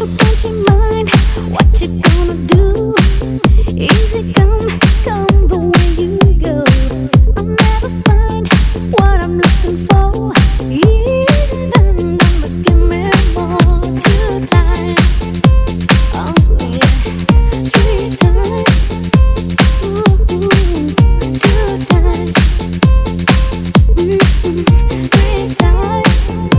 Don't you mind what you gonna do? Easy come, come the way you go. I'll never find what I'm looking for. Easy done, but give me more. 2 times, oh yeah, 3 times, ooh, 2 times, 3 times.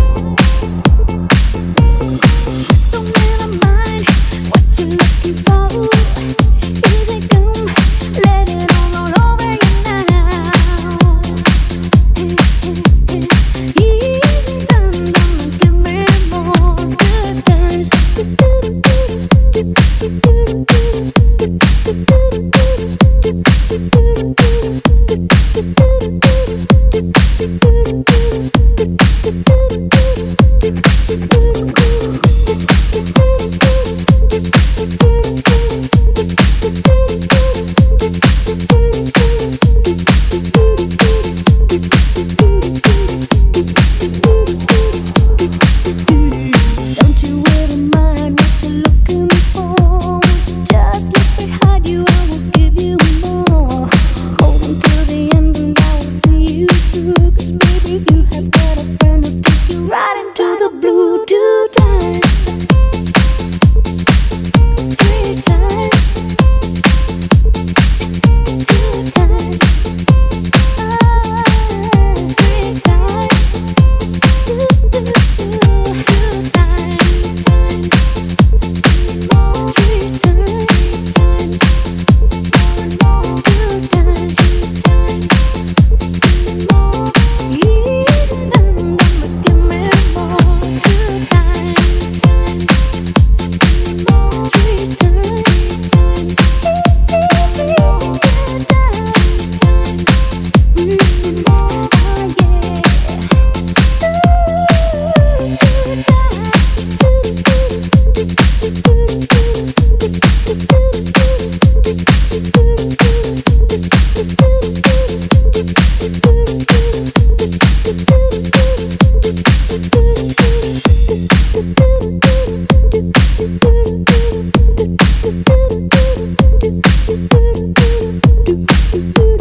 So never mind what you're looking for. Easy come, let it all roll over you now. Easy done, give me more. 2 times. Don't you ever mind what you're looking for. Just look behind you, I will give you more. Hold on till the end and I will see you through. 'Cause baby, you have got a friend who'll take you right into the blue. 2 times, 3 times, 2 times, 3 times, 2 times, more, 3 times, more, 2 times, more. Easy done, but give me more. 2 times, more, 3 times, more, 2 times, more, yeah.